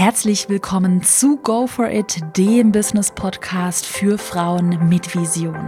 Herzlich willkommen zu Go For It, dem Business-Podcast für Frauen mit Vision.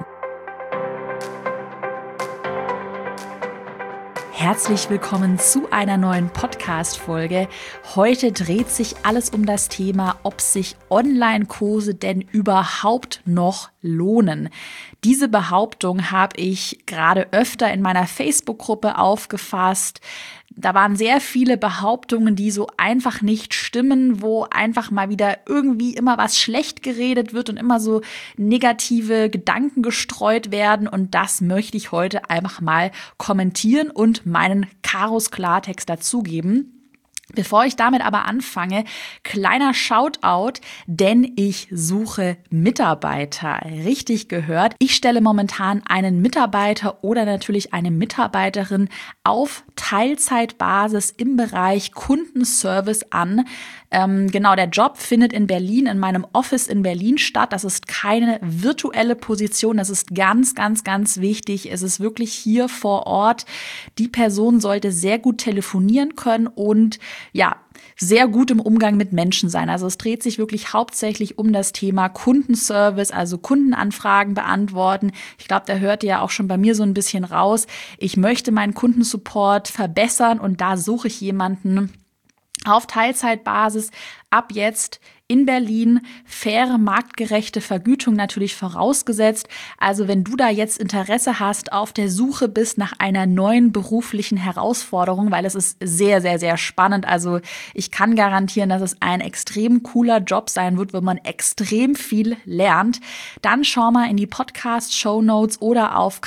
Herzlich willkommen zu einer neuen Podcast-Folge. Heute dreht sich alles um das Thema, ob sich Online-Kurse denn überhaupt noch lohnen. Diese Behauptung habe ich gerade öfter in meiner Facebook-Gruppe aufgefasst. Da waren sehr viele Behauptungen, die so einfach nicht stimmen, wo einfach mal wieder irgendwie immer was schlecht geredet wird und immer so negative Gedanken gestreut werden. Und das möchte ich heute einfach mal kommentieren und meinen Karos Klartext dazugeben. Bevor ich damit aber anfange, kleiner Shoutout, denn ich suche Mitarbeiter. Richtig gehört. Ich stelle momentan einen Mitarbeiter oder natürlich eine Mitarbeiterin auf Teilzeitbasis im Bereich Kundenservice an. Der Job findet in Berlin, in meinem Office in Berlin statt. Das ist keine virtuelle Position. Das ist ganz, ganz, ganz wichtig. Es ist wirklich hier vor Ort. Die Person sollte sehr gut telefonieren können und sehr gut im Umgang mit Menschen sein. Also es dreht sich wirklich hauptsächlich um das Thema Kundenservice, also Kundenanfragen beantworten. Ich glaube, da hört ihr ja auch schon bei mir so ein bisschen raus. Ich möchte meinen Kundensupport verbessern und da suche ich jemanden auf Teilzeitbasis ab jetzt in Berlin, faire, marktgerechte Vergütung natürlich vorausgesetzt. Also wenn du da jetzt Interesse hast, auf der Suche bist nach einer neuen beruflichen Herausforderung, weil es ist sehr, sehr, sehr spannend. Also ich kann garantieren, dass es ein extrem cooler Job sein wird, wo man extrem viel lernt. Dann schau mal in die Podcast-Shownotes oder auf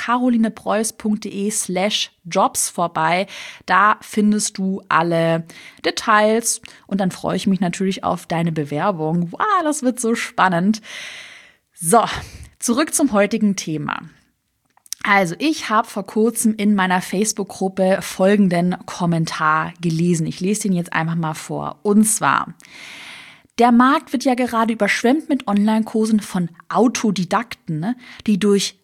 carolinepreuß.de/Jobs vorbei. Da findest du alle Details und dann freue ich mich natürlich auf deine Bewerbung. Wow, das wird so spannend. So, zurück zum heutigen Thema. Also, ich habe vor kurzem in meiner Facebook-Gruppe folgenden Kommentar gelesen. Ich lese den jetzt einfach mal vor. Und zwar: Der Markt wird ja gerade überschwemmt mit Online-Kursen von Autodidakten, die durch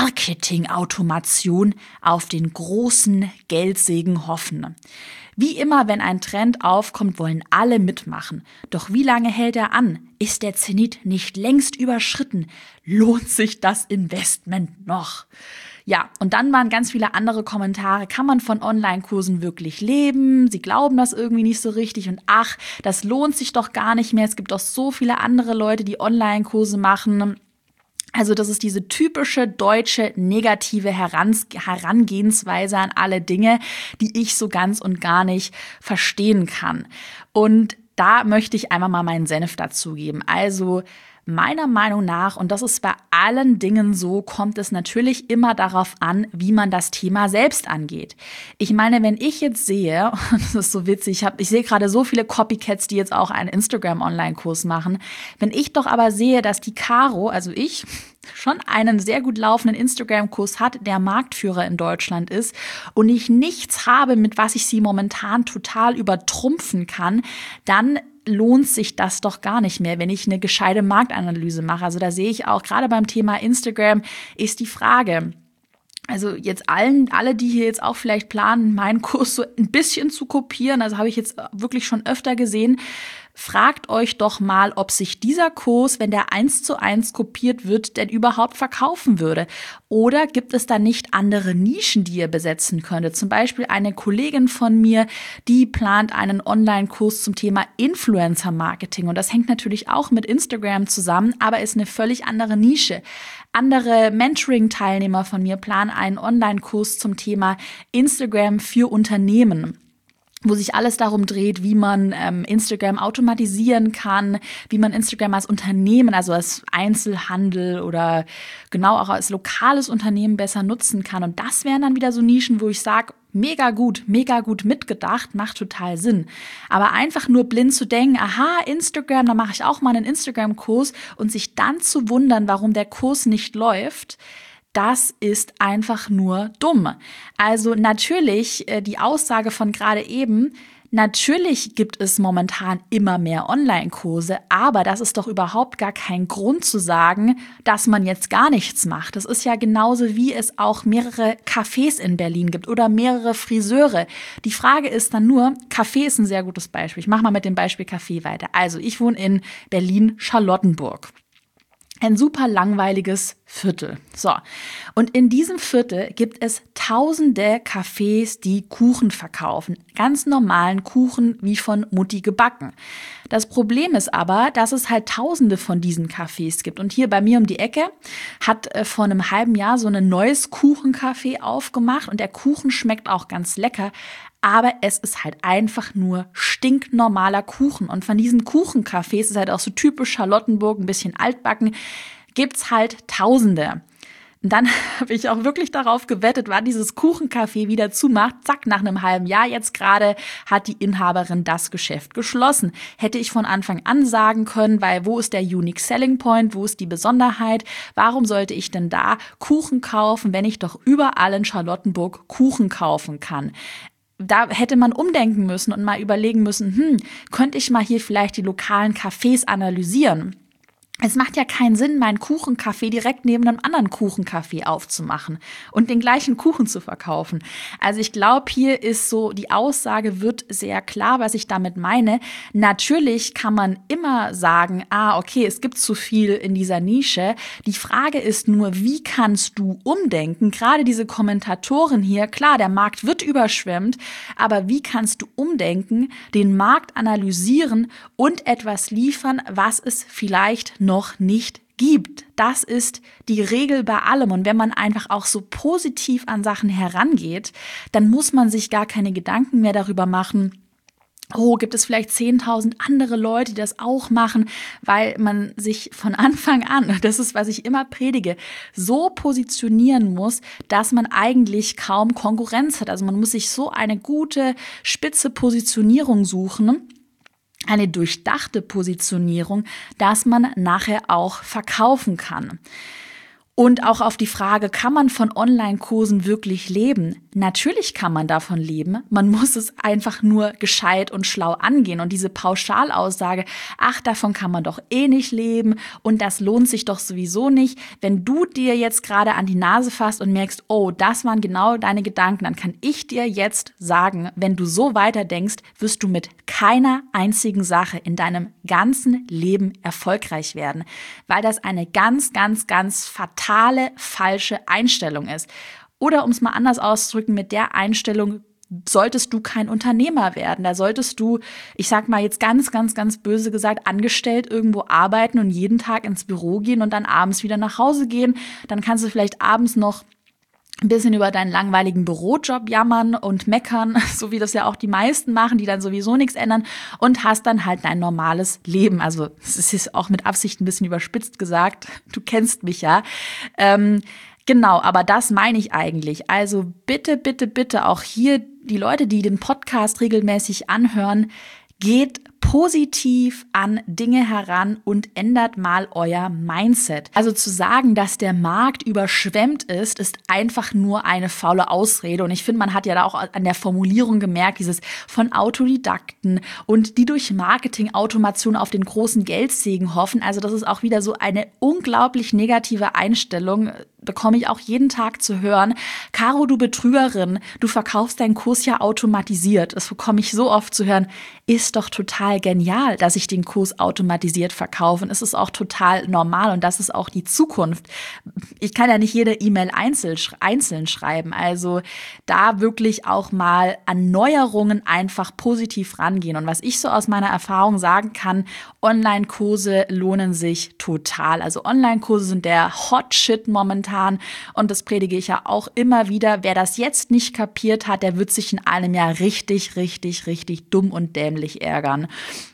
Marketing-Automation auf den großen Geldsegen hoffen. Wie immer, wenn ein Trend aufkommt, wollen alle mitmachen. Doch wie lange hält er an? Ist der Zenit nicht längst überschritten? Lohnt sich das Investment noch? Ja, und dann waren ganz viele andere Kommentare. Kann man von Online-Kursen wirklich leben? Sie glauben das irgendwie nicht so richtig. Und ach, das lohnt sich doch gar nicht mehr. Es gibt doch so viele andere Leute, die Online-Kurse machen. Also das ist diese typische deutsche negative Herangehensweise an alle Dinge, die ich so ganz und gar nicht verstehen kann. Und da möchte ich einmal mal meinen Senf dazugeben. Also meiner Meinung nach, und das ist bei allen Dingen so, kommt es natürlich immer darauf an, wie man das Thema selbst angeht. Ich meine, wenn ich jetzt sehe, das ist so witzig, ich sehe gerade so viele Copycats, die jetzt auch einen Instagram-Online-Kurs machen. Wenn ich doch aber sehe, dass die Caro, also ich, schon einen sehr gut laufenden Instagram-Kurs hat, der Marktführer in Deutschland ist und ich nichts habe, mit was ich sie momentan total übertrumpfen kann, dann lohnt sich das doch gar nicht mehr, wenn ich eine gescheite Marktanalyse mache. Also da sehe ich auch, gerade beim Thema Instagram ist die Frage, also jetzt alle, die hier jetzt auch vielleicht planen, meinen Kurs so ein bisschen zu kopieren, also habe ich jetzt wirklich schon öfter gesehen, fragt euch doch mal, ob sich dieser Kurs, wenn der 1:1 kopiert wird, denn überhaupt verkaufen würde. Oder gibt es da nicht andere Nischen, die ihr besetzen könntet? Zum Beispiel eine Kollegin von mir, die plant einen Online-Kurs zum Thema Influencer-Marketing. Und das hängt natürlich auch mit Instagram zusammen, aber ist eine völlig andere Nische. Andere Mentoring-Teilnehmer von mir planen einen Online-Kurs zum Thema Instagram für Unternehmen, wo sich alles darum dreht, wie man Instagram automatisieren kann, wie man Instagram als Unternehmen, also als Einzelhandel oder genau auch als lokales Unternehmen besser nutzen kann. Und das wären dann wieder so Nischen, wo ich sage, mega gut mitgedacht, macht total Sinn. Aber einfach nur blind zu denken, aha, Instagram, da mache ich auch mal einen Instagram-Kurs und sich dann zu wundern, warum der Kurs nicht läuft, das ist einfach nur dumm. Also natürlich die Aussage von gerade eben, Natürlich gibt es momentan immer mehr Online-Kurse, aber das ist doch überhaupt gar kein Grund zu sagen, dass man jetzt gar nichts macht. Das ist ja genauso, wie es auch mehrere Cafés in Berlin gibt oder mehrere Friseure. Die Frage ist dann nur, Café ist ein sehr gutes Beispiel. Ich mache mal mit dem Beispiel Café weiter. Also ich wohne in Berlin-Charlottenburg. Ein super langweiliges Viertel. So. Und in diesem Viertel gibt es tausende Cafés, die Kuchen verkaufen. Ganz normalen Kuchen, wie von Mutti gebacken. Das Problem ist aber, dass es halt tausende von diesen Cafés gibt. Und hier bei mir um die Ecke hat vor einem halben Jahr so ein neues Kuchencafé aufgemacht. Und der Kuchen schmeckt auch ganz lecker. Aber es ist halt einfach nur stinknormaler Kuchen. Und von diesen Kuchencafés, ist halt auch so typisch Charlottenburg, ein bisschen altbacken, gibt's halt Tausende. Und dann habe ich auch wirklich darauf gewettet, wann dieses Kuchencafé wieder zumacht. Zack, nach einem halben Jahr jetzt gerade hat die Inhaberin das Geschäft geschlossen. Hätte ich von Anfang an sagen können, weil wo ist der Unique Selling Point, wo ist die Besonderheit? Warum sollte ich denn da Kuchen kaufen, wenn ich doch überall in Charlottenburg Kuchen kaufen kann? Da hätte man umdenken müssen und mal überlegen müssen, könnte ich mal hier vielleicht die lokalen Cafés analysieren? Es macht ja keinen Sinn, meinen Kuchencafé direkt neben einem anderen Kuchencafé aufzumachen und den gleichen Kuchen zu verkaufen. Also ich glaube, hier ist so, die Aussage wird sehr klar, was ich damit meine. Natürlich kann man immer sagen, okay, es gibt zu viel in dieser Nische. Die Frage ist nur, wie kannst du umdenken? Gerade diese Kommentatoren hier, klar, der Markt wird überschwemmt, aber wie kannst du umdenken, den Markt analysieren und etwas liefern, was es vielleicht noch nicht gibt. Das ist die Regel bei allem. Und wenn man einfach auch so positiv an Sachen herangeht, dann muss man sich gar keine Gedanken mehr darüber machen, gibt es vielleicht 10.000 andere Leute, die das auch machen, weil man sich von Anfang an, das ist, was ich immer predige, so positionieren muss, dass man eigentlich kaum Konkurrenz hat. Also man muss sich so eine gute, spitze Positionierung suchen, eine durchdachte Positionierung, dass man nachher auch verkaufen kann. Und auch auf die Frage, kann man von Online-Kursen wirklich leben? Natürlich kann man davon leben. Man muss es einfach nur gescheit und schlau angehen. Und diese Pauschalaussage, davon kann man doch eh nicht leben und das lohnt sich doch sowieso nicht. Wenn du dir jetzt gerade an die Nase fasst und merkst, das waren genau deine Gedanken, dann kann ich dir jetzt sagen, wenn du so weiterdenkst, wirst du mit keiner einzigen Sache in deinem ganzen Leben erfolgreich werden. Weil das eine ganz, ganz, ganz fatale, falsche Einstellung ist. Oder um es mal anders auszudrücken, mit der Einstellung solltest du kein Unternehmer werden. Da solltest du, ich sag mal jetzt ganz, ganz, ganz böse gesagt, angestellt irgendwo arbeiten und jeden Tag ins Büro gehen und dann abends wieder nach Hause gehen. Dann kannst du vielleicht abends noch ein bisschen über deinen langweiligen Bürojob jammern und meckern, so wie das ja auch die meisten machen, die dann sowieso nichts ändern, und hast dann halt dein normales Leben. Also es ist auch mit Absicht ein bisschen überspitzt gesagt, du kennst mich ja. Genau, aber das meine ich eigentlich. Also bitte, bitte, bitte auch hier die Leute, die den Podcast regelmäßig anhören, geht positiv an Dinge heran und ändert mal euer Mindset. Also zu sagen, dass der Markt überschwemmt ist einfach nur eine faule Ausrede. Und ich finde, man hat ja da auch an der Formulierung gemerkt, dieses von Autodidakten und die durch Marketing-Automation auf den großen Geldsegen hoffen. Also das ist auch wieder so eine unglaublich negative Einstellung, bekomme ich auch jeden Tag zu hören. Caro, du Betrügerin, du verkaufst deinen Kurs ja automatisiert. Das bekomme ich so oft zu hören. Ist doch total genial, dass ich den Kurs automatisiert verkaufe. Und es ist auch total normal und das ist auch die Zukunft. Ich kann ja nicht jede E-Mail einzeln schreiben. Also da wirklich auch mal an Neuerungen einfach positiv rangehen. Und was ich so aus meiner Erfahrung sagen kann, Online-Kurse lohnen sich total. Also Online-Kurse sind der Hot Shit momentan. Und das predige ich ja auch immer wieder. Wer das jetzt nicht kapiert hat, der wird sich in einem Jahr richtig, richtig, richtig dumm und dämlich ärgern.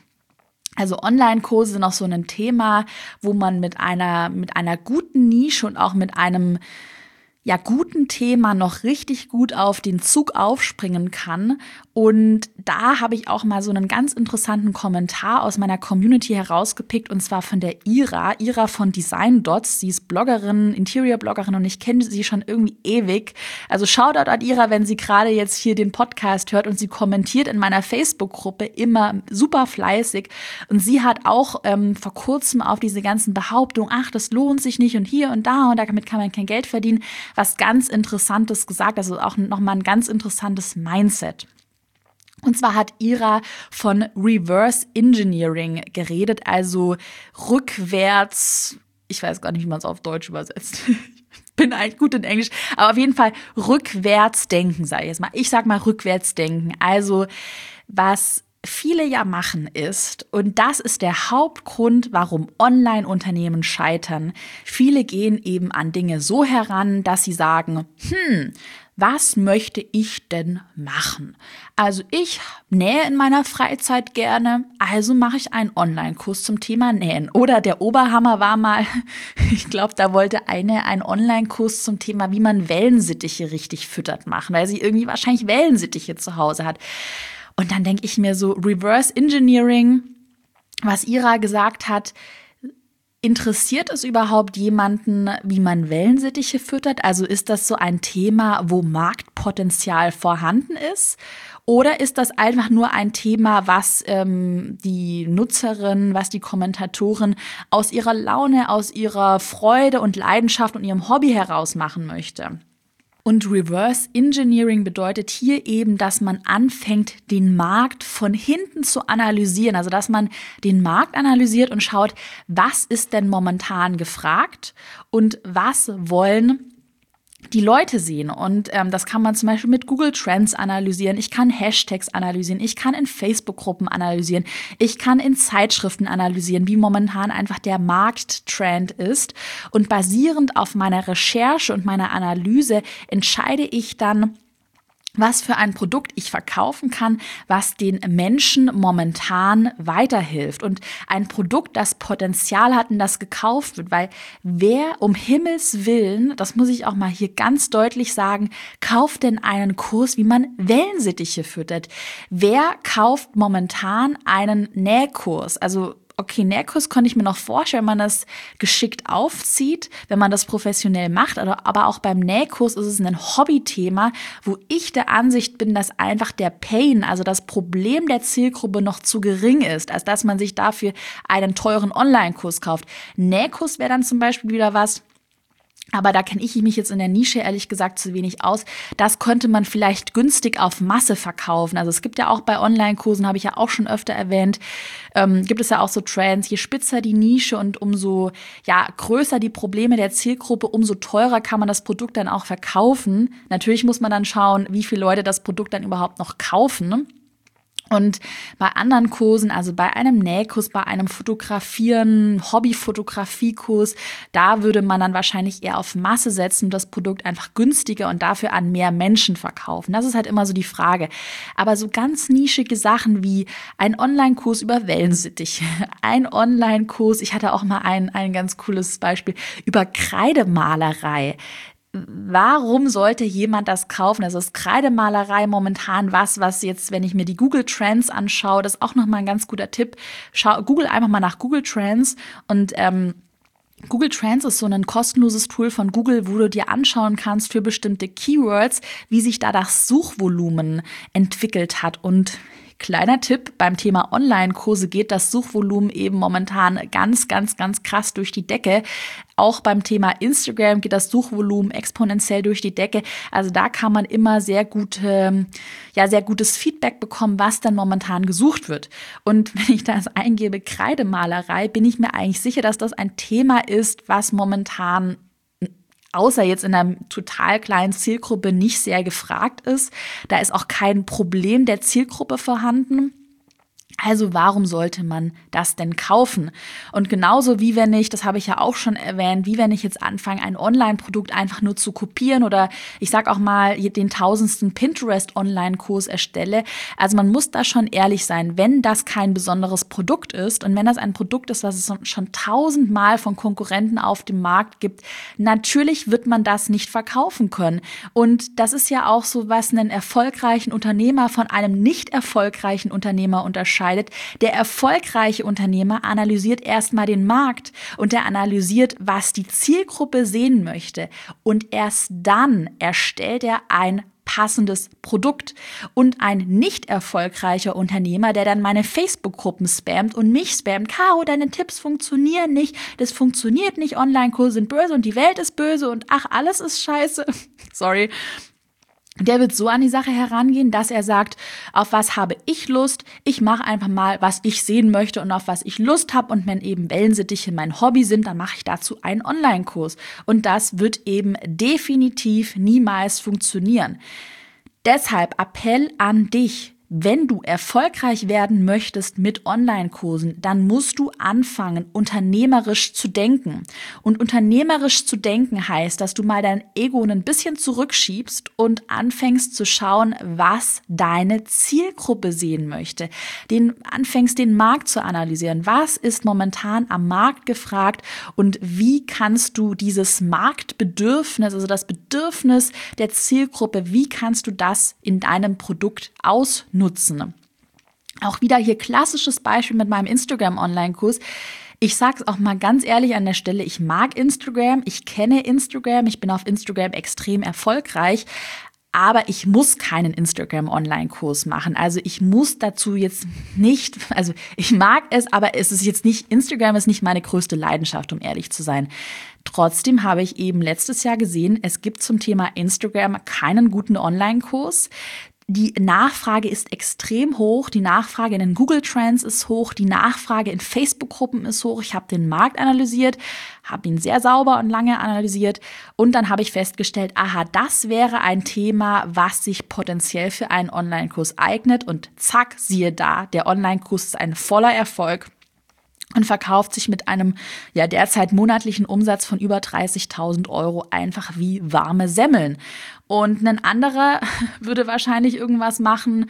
Also Online-Kurse sind auch so ein Thema, wo man mit einer guten Nische und auch mit einem ja, guten Thema noch richtig gut auf den Zug aufspringen kann. Und da habe ich auch mal so einen ganz interessanten Kommentar aus meiner Community herausgepickt, und zwar von der Ira von Design Dots. Sie ist Bloggerin, Interior-Bloggerin, und ich kenne sie schon irgendwie ewig. Also Shoutout an Ira, wenn sie gerade jetzt hier den Podcast hört, und sie kommentiert in meiner Facebook-Gruppe immer super fleißig. Und sie hat auch vor kurzem auf diese ganzen Behauptungen, ach, das lohnt sich nicht und hier und damit kann man kein Geld verdienen, was ganz Interessantes gesagt, also auch nochmal ein ganz interessantes Mindset. Und zwar hat Ira von Reverse Engineering geredet, also rückwärts, ich weiß gar nicht, wie man es auf Deutsch übersetzt. Ich bin eigentlich gut in Englisch, aber auf jeden Fall rückwärts denken, sage ich jetzt mal. Ich sag mal rückwärts denken. Also was viele ja machen ist, und das ist der Hauptgrund, warum Online-Unternehmen scheitern. Viele gehen eben an Dinge so heran, dass sie sagen, was möchte ich denn machen? Also ich nähe in meiner Freizeit gerne, also mache ich einen Online-Kurs zum Thema Nähen. Oder der Oberhammer war mal, ich glaube, da wollte eine einen Online-Kurs zum Thema, wie man Wellensittiche richtig füttert, machen, weil sie irgendwie wahrscheinlich Wellensittiche zu Hause hat. Und dann denke ich mir so, Reverse Engineering, was Ira gesagt hat, interessiert es überhaupt jemanden, wie man Wellensittiche füttert? Also ist das so ein Thema, wo Marktpotenzial vorhanden ist? Oder ist das einfach nur ein Thema, was die Nutzerin, was die Kommentatorin aus ihrer Laune, aus ihrer Freude und Leidenschaft und ihrem Hobby heraus machen möchte? Und Reverse Engineering bedeutet hier eben, dass man anfängt, den Markt von hinten zu analysieren. Also, dass man den Markt analysiert und schaut, was ist denn momentan gefragt und was wollen die Leute sehen. Und das kann man zum Beispiel mit Google Trends analysieren. Ich kann Hashtags analysieren. Ich kann in Facebook-Gruppen analysieren. Ich kann in Zeitschriften analysieren, wie momentan einfach der Markttrend ist. Und basierend auf meiner Recherche und meiner Analyse entscheide ich dann, was für ein Produkt ich verkaufen kann, was den Menschen momentan weiterhilft. Und ein Produkt, das Potenzial hat und das gekauft wird, weil wer um Himmels Willen, das muss ich auch mal hier ganz deutlich sagen, kauft denn einen Kurs, wie man Wellensittiche füttert? Wer kauft momentan einen Nähkurs? Also okay, Nähkurs konnte ich mir noch vorstellen, wenn man das geschickt aufzieht, wenn man das professionell macht. Aber auch beim Nähkurs ist es ein Hobbythema, wo ich der Ansicht bin, dass einfach der Pain, also das Problem der Zielgruppe noch zu gering ist, als dass man sich dafür einen teuren Online-Kurs kauft. Nähkurs wäre dann zum Beispiel wieder was, aber da kenne ich mich jetzt in der Nische ehrlich gesagt zu wenig aus. Das könnte man vielleicht günstig auf Masse verkaufen. Also es gibt ja auch bei Online-Kursen, habe ich ja auch schon öfter erwähnt, gibt es ja auch so Trends. Je spitzer die Nische und umso größer die Probleme der Zielgruppe, umso teurer kann man das Produkt dann auch verkaufen. Natürlich muss man dann schauen, wie viele Leute das Produkt dann überhaupt noch kaufen, ne? Und bei anderen Kursen, also bei einem Nähkurs, bei einem Fotografieren, Hobbyfotografiekurs, da würde man dann wahrscheinlich eher auf Masse setzen und das Produkt einfach günstiger und dafür an mehr Menschen verkaufen. Das ist halt immer so die Frage. Aber so ganz nischige Sachen wie ein Online-Kurs über Wellensittiche, ein Online-Kurs, ich hatte auch mal ein ganz cooles Beispiel über Kreidemalerei. Warum sollte jemand das kaufen? Also ist Kreidemalerei momentan was jetzt, wenn ich mir die Google Trends anschaue, das ist auch nochmal ein ganz guter Tipp. Google einfach mal nach Google Trends und Google Trends ist so ein kostenloses Tool von Google, wo du dir anschauen kannst für bestimmte Keywords, wie sich da das Suchvolumen entwickelt hat. Und kleiner Tipp, beim Thema Online-Kurse geht das Suchvolumen eben momentan ganz, ganz, ganz krass durch die Decke. Auch beim Thema Instagram geht das Suchvolumen exponentiell durch die Decke. Also da kann man immer sehr gutes Feedback bekommen, was dann momentan gesucht wird. Und wenn ich das eingebe, Kreidemalerei, bin ich mir eigentlich sicher, dass das ein Thema ist, was momentan außer jetzt in einer total kleinen Zielgruppe nicht sehr gefragt ist. Da ist auch kein Problem der Zielgruppe vorhanden. Also warum sollte man das denn kaufen? Und genauso wie wenn ich, das habe ich ja auch schon erwähnt, wie wenn ich jetzt anfange, ein Online-Produkt einfach nur zu kopieren oder ich sag auch mal den 1000. Pinterest-Online-Kurs erstelle. Also man muss da schon ehrlich sein, wenn das kein besonderes Produkt ist und wenn das ein Produkt ist, was es schon 1000-mal von Konkurrenten auf dem Markt gibt, natürlich wird man das nicht verkaufen können. Und das ist ja auch so, was einen erfolgreichen Unternehmer von einem nicht erfolgreichen Unternehmer unterscheidet. Der erfolgreiche Unternehmer analysiert erstmal den Markt und er analysiert, was die Zielgruppe sehen möchte. Und erst dann erstellt er ein passendes Produkt. Und ein nicht erfolgreicher Unternehmer, der dann meine Facebook-Gruppen spammt und mich spammt, Caro, deine Tipps funktionieren nicht, das funktioniert nicht, Online-Kurse sind böse und die Welt ist böse und ach, alles ist scheiße. Sorry. Der wird so an die Sache herangehen, dass er sagt, auf was habe ich Lust? Ich mache einfach mal, was ich sehen möchte und auf was ich Lust habe. Und wenn eben Wellensittiche mein Hobby sind, dann mache ich dazu einen Online-Kurs. Und das wird eben definitiv niemals funktionieren. Deshalb Appell an dich. Wenn du erfolgreich werden möchtest mit Online-Kursen, dann musst du anfangen, unternehmerisch zu denken. Und unternehmerisch zu denken heißt, dass du mal dein Ego ein bisschen zurückschiebst und anfängst zu schauen, was deine Zielgruppe sehen möchte. Anfängst den Markt zu analysieren. Was ist momentan am Markt gefragt und wie kannst du dieses Marktbedürfnis, also das Bedürfnis der Zielgruppe, wie kannst du das in deinem Produkt ausnutzen? Auch wieder hier klassisches Beispiel mit meinem Instagram-Online-Kurs. Ich sag's auch mal ganz ehrlich an der Stelle, ich mag Instagram, ich kenne Instagram, ich bin auf Instagram extrem erfolgreich, aber ich muss keinen Instagram-Online-Kurs machen. Also ich muss dazu jetzt nicht, also ich mag es, aber es ist jetzt nicht, Instagram ist nicht meine größte Leidenschaft, um ehrlich zu sein. Trotzdem habe ich eben letztes Jahr gesehen, es gibt zum Thema Instagram keinen guten Online-Kurs. Die Nachfrage ist extrem hoch, die Nachfrage in den Google Trends ist hoch, die Nachfrage in Facebook-Gruppen ist hoch. Ich habe den Markt analysiert, habe ihn sehr sauber und lange analysiert und dann habe ich festgestellt, aha, das wäre ein Thema, was sich potenziell für einen Online-Kurs eignet und zack, siehe da, der Online-Kurs ist ein voller Erfolg und verkauft sich mit einem derzeit monatlichen Umsatz von über 30.000 € einfach wie warme Semmeln. Und ein anderer würde wahrscheinlich irgendwas machen,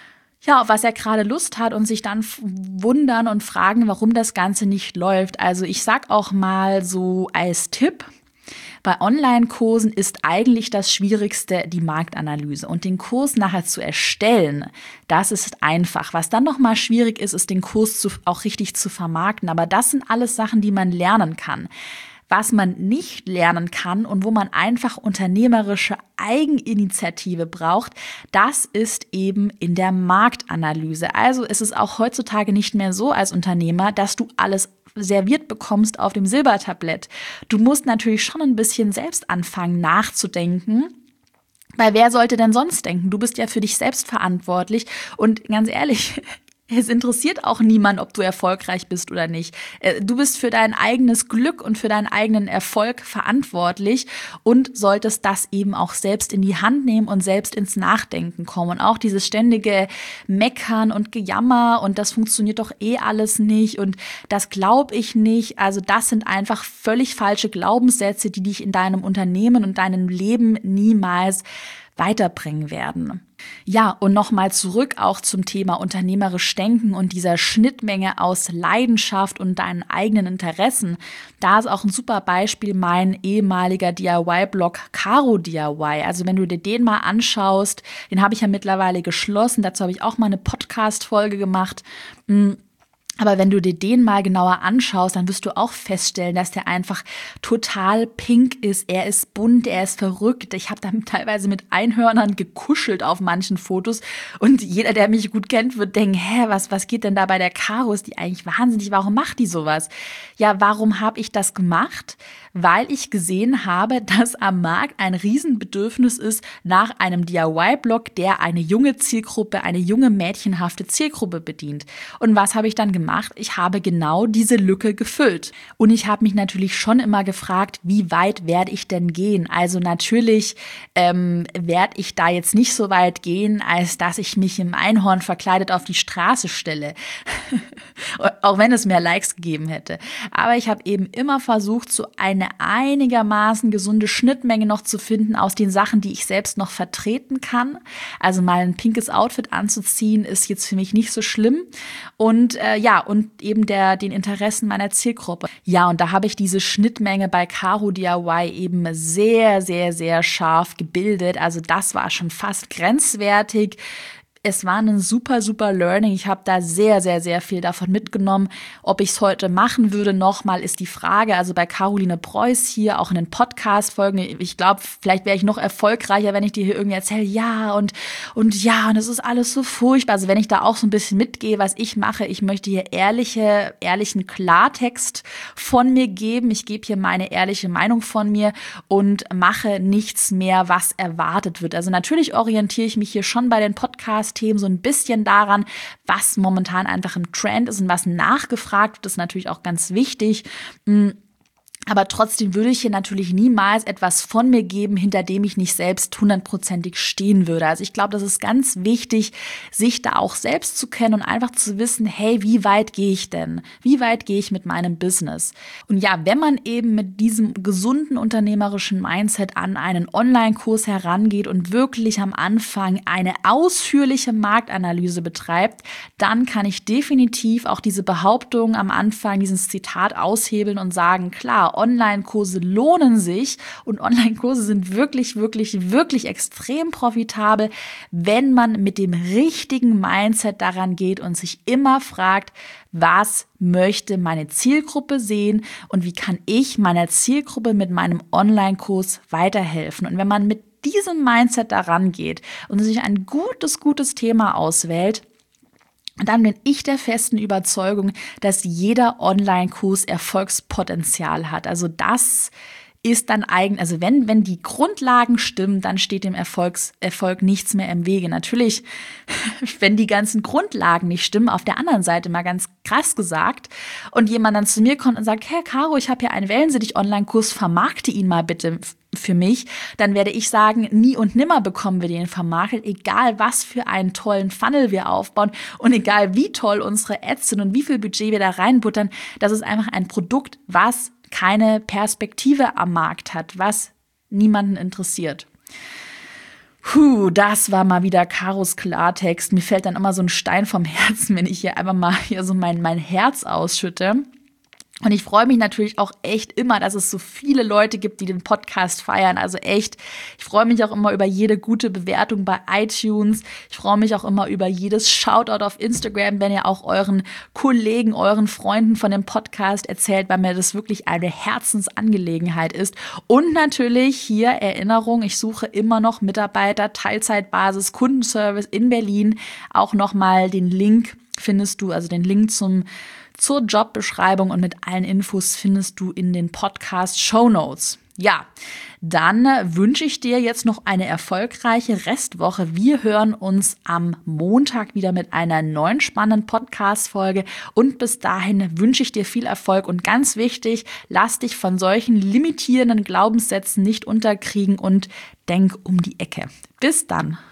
auf was er gerade Lust hat und sich dann wundern und fragen, warum das Ganze nicht läuft. Also ich sag auch mal so als Tipp, bei Online-Kursen ist eigentlich das Schwierigste die Marktanalyse und den Kurs nachher zu erstellen, das ist einfach. Was dann nochmal schwierig ist, ist den Kurs auch richtig zu vermarkten, aber das sind alles Sachen, die man lernen kann. Was man nicht lernen kann und wo man einfach unternehmerische Eigeninitiative braucht, das ist eben in der Marktanalyse. Also ist es auch heutzutage nicht mehr so als Unternehmer, dass du alles serviert bekommst auf dem Silbertablett. Du musst natürlich schon ein bisschen selbst anfangen nachzudenken. Weil wer sollte denn sonst denken? Du bist ja für dich selbst verantwortlich und ganz ehrlich, es interessiert auch niemand, ob du erfolgreich bist oder nicht. Du bist für dein eigenes Glück und für deinen eigenen Erfolg verantwortlich und solltest das eben auch selbst in die Hand nehmen und selbst ins Nachdenken kommen. Und auch dieses ständige Meckern und Gejammer und das funktioniert doch alles nicht und das glaube ich nicht. Also das sind einfach völlig falsche Glaubenssätze, die dich in deinem Unternehmen und deinem Leben niemals weiterbringen werden. Ja, und nochmal zurück auch zum Thema unternehmerisch denken und dieser Schnittmenge aus Leidenschaft und deinen eigenen Interessen. Da ist auch ein super Beispiel mein ehemaliger DIY-Blog Caro DIY. Also wenn du dir den mal anschaust, den habe ich ja mittlerweile geschlossen, dazu habe ich auch mal eine Podcast-Folge gemacht. Aber wenn du dir den mal genauer anschaust, dann wirst du auch feststellen, dass der einfach total pink ist. Er ist bunt, er ist verrückt. Ich habe da teilweise mit Einhörnern gekuschelt auf manchen Fotos. Und jeder, der mich gut kennt, wird denken, was geht denn da bei der Caro? Ist die eigentlich wahnsinnig? Warum macht die sowas? Ja, warum habe ich das gemacht? Weil ich gesehen habe, dass am Markt ein Riesenbedürfnis ist nach einem DIY-Blog, der eine junge Zielgruppe, eine junge mädchenhafte Zielgruppe bedient. Und was habe ich dann gemacht? gemacht? Ich habe genau diese Lücke gefüllt. Und ich habe mich natürlich schon immer gefragt, wie weit werde ich denn gehen? Also natürlich werde ich da jetzt nicht so weit gehen, als dass ich mich im Einhorn verkleidet auf die Straße stelle. Auch wenn es mehr Likes gegeben hätte. Aber ich habe eben immer versucht, so eine einigermaßen gesunde Schnittmenge noch zu finden aus den Sachen, die ich selbst noch vertreten kann. Also mal ein pinkes Outfit anzuziehen, ist jetzt für mich nicht so schlimm. Und und eben den Interessen meiner Zielgruppe. Ja, und da habe ich diese Schnittmenge bei Caro DIY eben sehr, sehr, sehr scharf gebildet. Also das war schon fast grenzwertig. Es war ein super, super Learning. Ich habe da sehr, sehr, sehr viel davon mitgenommen. Ob ich es heute machen würde, nochmal ist die Frage. Also bei Caroline Preuß hier, auch in den Podcast-Folgen. Ich glaube, vielleicht wäre ich noch erfolgreicher, wenn ich dir hier irgendwie erzähle, und es ist alles so furchtbar. Also wenn ich da auch so ein bisschen mitgehe, was ich mache, ich möchte hier ehrlichen Klartext von mir geben. Ich gebe hier meine ehrliche Meinung von mir und mache nichts mehr, was erwartet wird. Also natürlich orientiere ich mich hier schon bei den Podcasts Themen so ein bisschen daran, was momentan einfach im Trend ist und was nachgefragt wird, ist natürlich auch ganz wichtig. Aber trotzdem würde ich hier natürlich niemals etwas von mir geben, hinter dem ich nicht selbst 100%ig stehen würde. Also ich glaube, das ist ganz wichtig, sich da auch selbst zu kennen und einfach zu wissen, hey, wie weit gehe ich denn? Wie weit gehe ich mit meinem Business? Und ja, wenn man eben mit diesem gesunden unternehmerischen Mindset an einen Online-Kurs herangeht und wirklich am Anfang eine ausführliche Marktanalyse betreibt, dann kann ich definitiv auch diese Behauptung am Anfang, dieses Zitat aushebeln und sagen, klar, Online-Kurse lohnen sich und Online-Kurse sind wirklich, wirklich, wirklich extrem profitabel, wenn man mit dem richtigen Mindset daran geht und sich immer fragt, was möchte meine Zielgruppe sehen und wie kann ich meiner Zielgruppe mit meinem Online-Kurs weiterhelfen? Und wenn man mit diesem Mindset daran geht und sich ein gutes Thema auswählt, dann bin ich der festen Überzeugung, dass jeder Online-Kurs Erfolgspotenzial hat. Also das ist dann also wenn die Grundlagen stimmen, dann steht dem Erfolg nichts mehr im Wege. Natürlich, wenn die ganzen Grundlagen nicht stimmen, auf der anderen Seite mal ganz krass gesagt, und jemand dann zu mir kommt und sagt, hey Caro, ich habe hier einen Wellensittich-Online-Kurs, vermarkte ihn mal bitte für mich, dann werde ich sagen, nie und nimmer bekommen wir den vermarktet, egal was für einen tollen Funnel wir aufbauen und egal wie toll unsere Ads sind und wie viel Budget wir da reinbuttern, das ist einfach ein Produkt, was keine Perspektive am Markt hat, was niemanden interessiert. Das war mal wieder Caros Klartext. Mir fällt dann immer so ein Stein vom Herzen, wenn ich hier einfach mal hier so mein Herz ausschütte. Und ich freue mich natürlich auch echt immer, dass es so viele Leute gibt, die den Podcast feiern. Also echt, ich freue mich auch immer über jede gute Bewertung bei iTunes. Ich freue mich auch immer über jedes Shoutout auf Instagram, wenn ihr auch euren Kollegen, euren Freunden von dem Podcast erzählt, weil mir das wirklich eine Herzensangelegenheit ist. Und natürlich hier Erinnerung, ich suche immer noch Mitarbeiter, Teilzeitbasis, Kundenservice in Berlin. Auch nochmal den Link findest du, also den Link zur Jobbeschreibung und mit allen Infos findest du in den Podcast-Shownotes. Ja, dann wünsche ich dir jetzt noch eine erfolgreiche Restwoche. Wir hören uns am Montag wieder mit einer neuen spannenden Podcast-Folge und bis dahin wünsche ich dir viel Erfolg und ganz wichtig, lass dich von solchen limitierenden Glaubenssätzen nicht unterkriegen und denk um die Ecke. Bis dann!